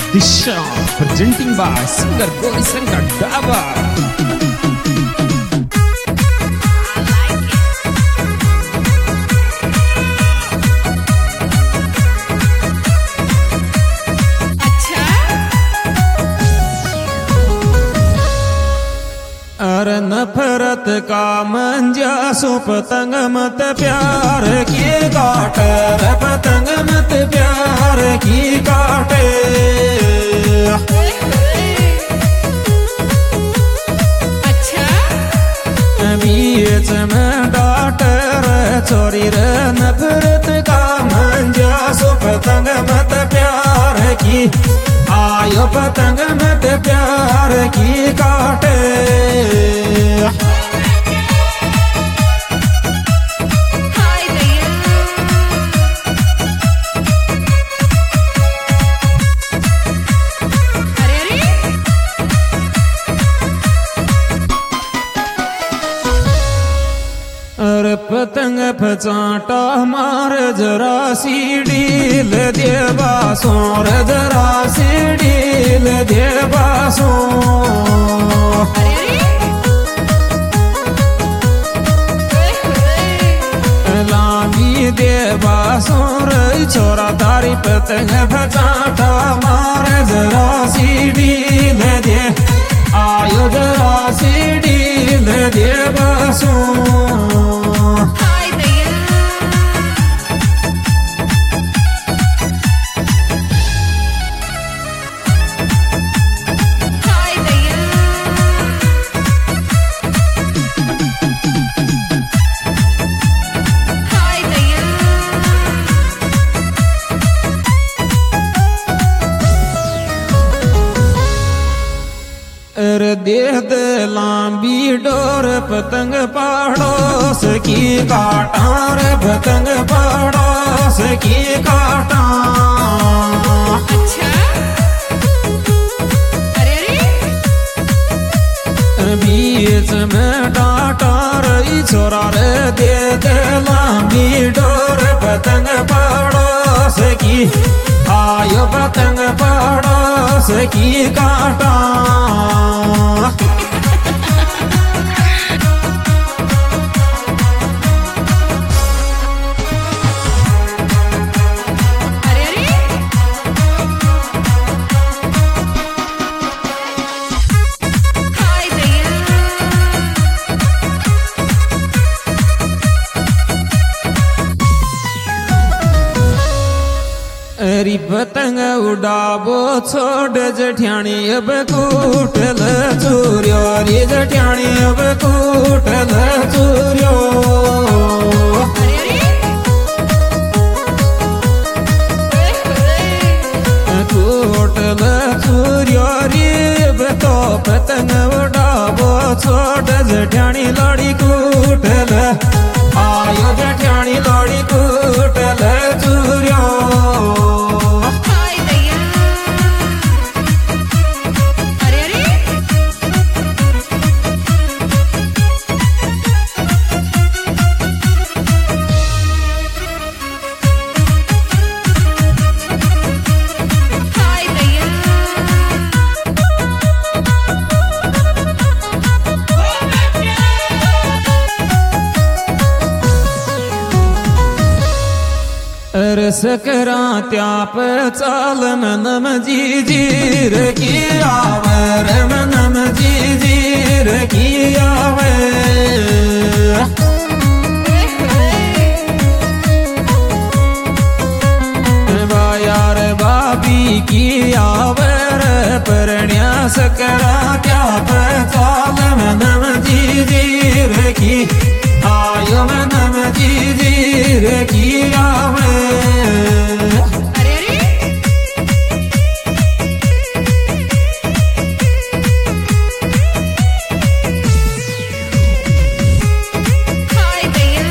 Disha presenting by singer Gauri Shankar Dava. अरे नफरत का मंजा सो पतंग मत प्यार की काटे रे पतंग मत प्यार की काटे अच्छा बीच में डाटे रे छोरी रे नफरत का मंजा सो पतंग मत प्यार की आयो पतंग मत प्यार की काटे हाय दैया अरे अरे पतंग फचाटा मार जरा सीढ़ील देवा सोर जरा सीढ़ील देवा सो लामी देवा सोर छोरा तारी पतंग फचाटा मार जरा सीढ़ील दे आयो जरा सीढ़ील देवा सो हाय दैया हाय दैया हाय दैया अरे देह दे लांबी डोर पतंग पड़ोस की काटा रे पतंग पड़ोस की काटा अच्छा अरे बीच में डाटा रही छोरा रे दे दे लांबी डोर पतंग पड़ोस की आयो पतंग पड़ोस की काटा अरे हाय दैया अरी पतंग उड़ाबो छोड़ जठियाणी अब कूटल चूर्यो रे जठियाणी अब कूटल चूर्यो कूटल चूर्यो रे अब तो पतंग उड़ाबो छोड़ जठियाणी लड़ी कूटल आयो जठियाणी लड़ी कूटल चूर्यो हाय दैया अरे हाय दैया अरे सकरा त्याप चाल मनम जी जीर की आवर मनम जी जीर की आवर बायार बाबी की आवर परण्या सकरा त्याप चाल मनम जी जीर की आयो मनम जी जीर की आवर अरे हाय दैया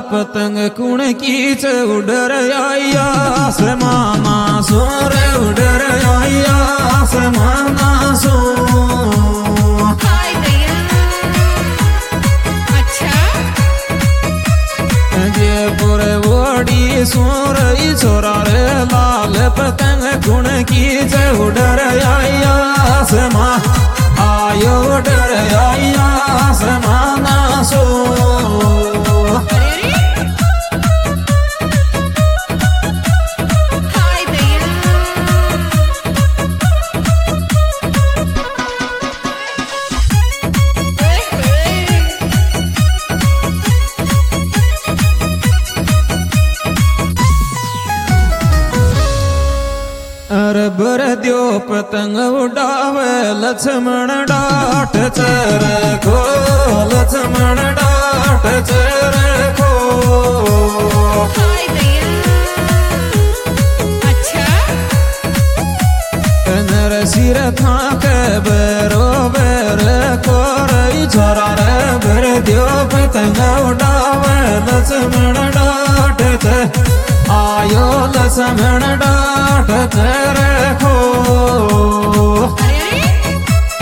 पतंग कुण कीच उडर आया समाना सोर उडर आया समाना सो हाय भैया अच्छा जयपुर वोड़ी सोर छोरा रे लाल पतंग कुण कीच उडर आया समा आयो उडर आया समाना सो अरे अरे हाय भैया अरे बर द्यो पतंग उड़ावे लक्ष्मण डाट चर खो लक्ष्मण डाट चर खो हाय भैया अच्छा नर सिर थाक बेरो बेर कोरई छोरा रे बर द्यो पतंग उड़ावे लक्ष्मण डाट चर आयो लक्ष्मण डाट चर खो अरे अरे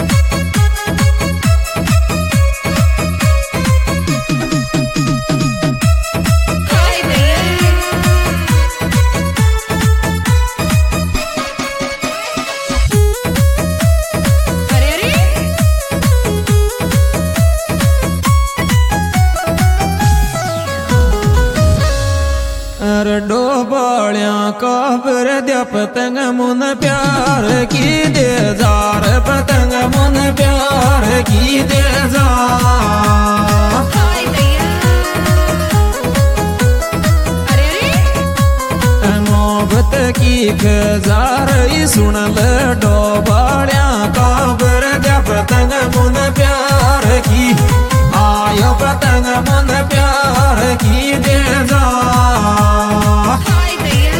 हाय भैया अरे अरे अरे डोबाळ्या काबर द्या पतंग मुन प्यार की दे जार पतंग मुन प्यार की दे जार हाय भैया अरे अरे मोहब्बत की खजार सुनल डोबाळ्या काबर द्या पतंग मुन प्यार की आयो पतंग मुन प्यार की दे जार हाय भैया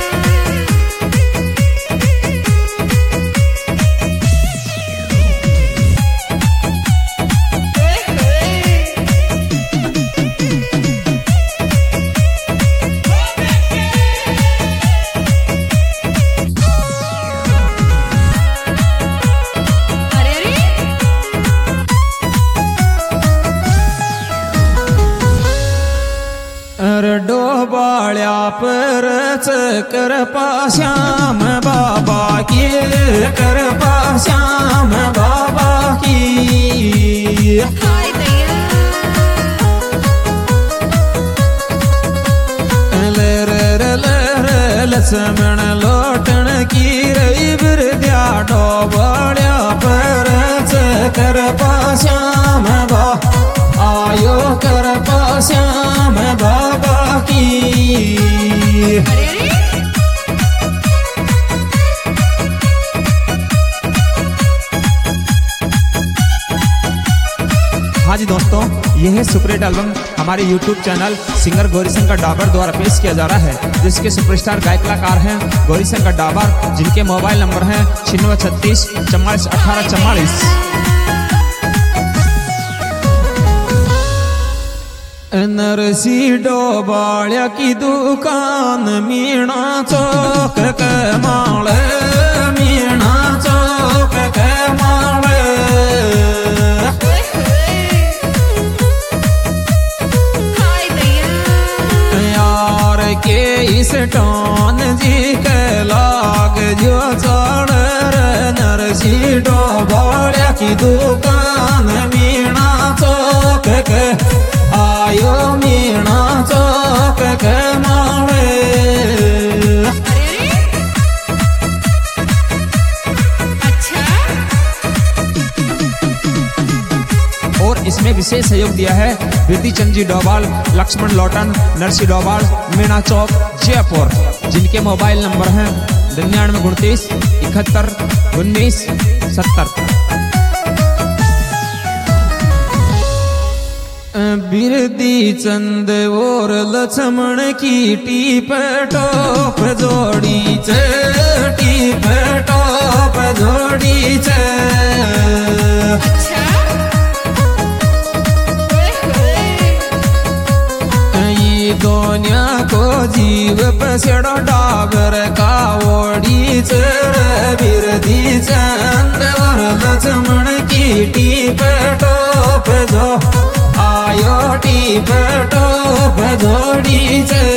अरे अरे अरे डोबाळ्या परच करपा श्याम बाबा की करपा श्याम बाबा की हाय भैया लक्ष्मण लोटण की रई बिरद्या डोबाळ्या परच करपा श्याम बा आयो करपा श्याम बाबा की अरे अरे हाँ जी दोस्तों, यह है सुपरहिट एल्बम हमारे YouTube channel singer Gaurishankar Dabar द्वारा पेश किया जा रहा है, जिसके सुपरस्टार गायक कलाकार हैं गौरीशंकर डाबर, जिनके मोबाइल नंबर हैं 9636 44 18 44। नरसी डोबाळ्या की दुकान मीणा चौक कमाळ मीणा चौक कमाळ हाय भैया यार के इस टोन जी के लाग जो चढ़ नरसी डोबाळ्या की दुकान मीणा चौक के आयो मीणा चौक के माळे अरे अरे अच्छा और इसमें विशेष सहयोग दिया है विधि चंद जी डोभाल, लक्ष्मण लोटन, नरसी डोभाल, मीणा चौक, जयपुर, जिनके मोबाइल नंबर हैं 99 29 71 19 70। बिरदी चंद और लक्ष्मण की टीप टॉप जोड़ी टीप टॉप जोड़ी अच्छा जीव पसेडो डाबर कावडी चर बिरदी चंदवर लक्ष्मण की टीप टोप जो आयो टीप टोप जोडी चर